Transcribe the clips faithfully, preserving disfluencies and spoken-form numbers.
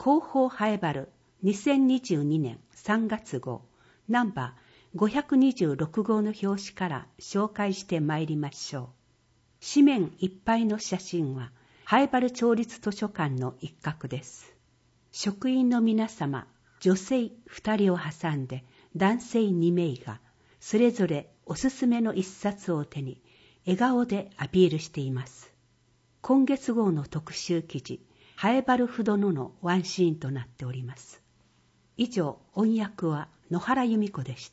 広報ハエバルにせんにじゅうにねんさんがつ号ナンバーごひゃくにじゅうろく号の表紙から紹介してまいりましょう。紙面いっぱいの写真はハエバル町立図書館の一角です。職員の皆様、女性ふたりを挟んで男性に名がそれぞれおすすめの一冊を手に笑顔でアピールしています。今月号の特集記事、ハエバル不殿のワンシーンとなっております。以上、音訳は野原由美子でした。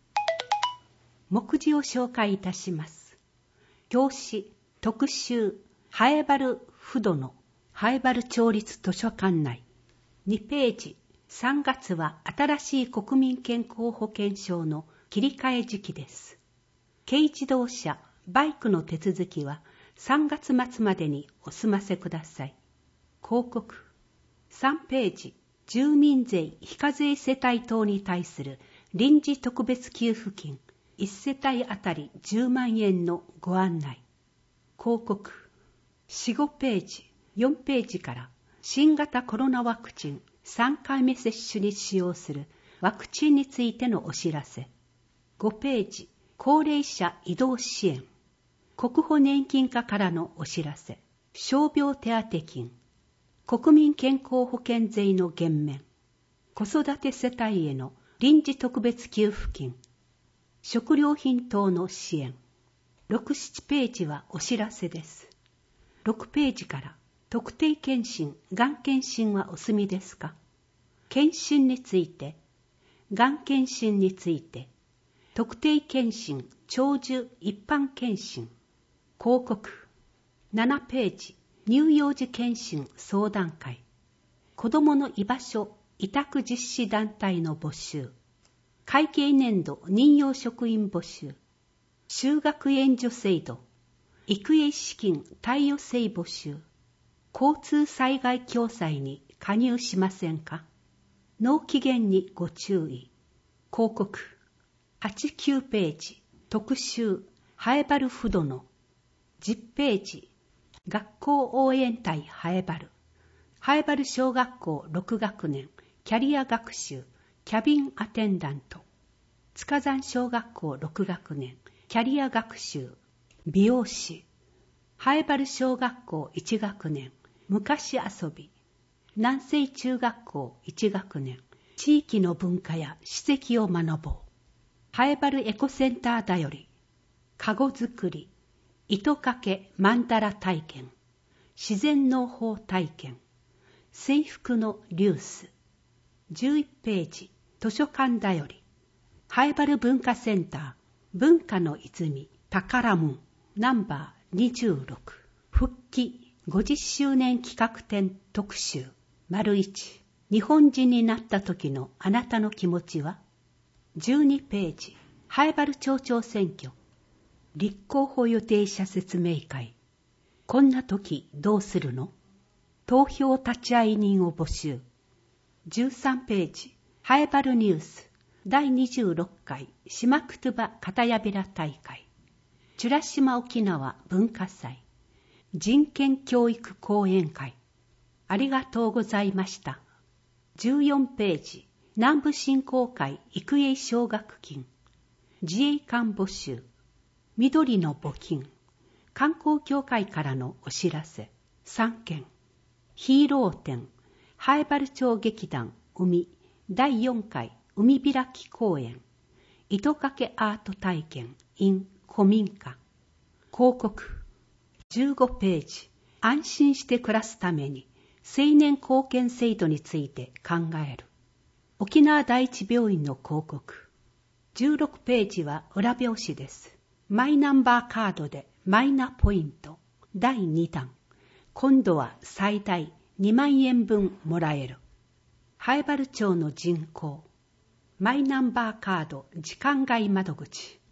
目次を紹介いたします。表紙、特集、ハエバル不殿、ハエバル町立図書館内。にページ、さんがつは新しい国民健康保険証の切り替え時期です。軽自動車、バイクの手続きはさんがつ末までにお済ませください。広告。さんページ、住民税非課税世帯等に対する臨時特別給付金いち世帯あたりじゅうまんえんのご案内。広告。よん、ごページ、よんページから新型コロナワクチンさんかいめ接種に使用するワクチンについてのお知らせ。ごページ、高齢者移動支援。国保年金課からのお知らせ。傷病手当金。国民健康保険税の減免。子育て世帯への臨時特別給付金。食料品等の支援。ろく、ななページはお知らせです。ろくページから特定健診、がん検診はお済みですか？検診について、がん検診について、特定健診、長寿一般検診。広告。ななページ、乳幼児検診相談会。子どもの居場所、委託実施団体の募集。会計年度任用職員募集。就学援助制度。育英資金貸与制募集。交通災害共済に加入しませんか？納期限にご注意。広告。はち、きゅうページ、特集、ハエバル不殿。じゅっページ、学校応援隊ハエバル。ハエバル小学校ろく学年、キャリア学習、キャビンアテンダント。塚山小学校ろく学年、キャリア学習、美容師。ハエバル小学校いち学年、昔遊び。南西中学校いち学年、地域の文化や史跡を学ぼう。ハエバルエコセンターだより、かご作り、糸掛けマンダラ体験、自然農法体験、制服のリュース。じゅういちページ、図書館だより、ハエバル文化センター、文化の泉、宝門、ナンバーにじゅうろく、復帰ごじゅっしゅうねん企画展特集、丸いち、日本人になった時のあなたの気持ちは？じゅうにページ、ハエバル町長選挙、立候補予定者説明会。こんな時どうするの？投票立会人を募集。じゅうさんページ、ハエバルニュース、だいにじゅうろっかいシマクトゥバ片やびら大会。美ら島沖縄文化祭。人権教育講演会。ありがとうございました。じゅうよんページ、南部振興会育英奨学金。自衛官募集。緑の募金。観光協会からのお知らせ。さんけん。ヒーロー展。ハエバル町劇団海だいよんかい海開き公演。糸掛けアート体験 in 古民家。広告。じゅうごページ。安心して暮らすために青年貢献制度について考える。沖縄第一病院の広告。じゅうろくページは裏表紙です。マイナンバーカードでマイナポイントだいにだん。今度は最大にまんえんぶんもらえる。ハエバル町の人口。マイナンバーカード時間外窓口。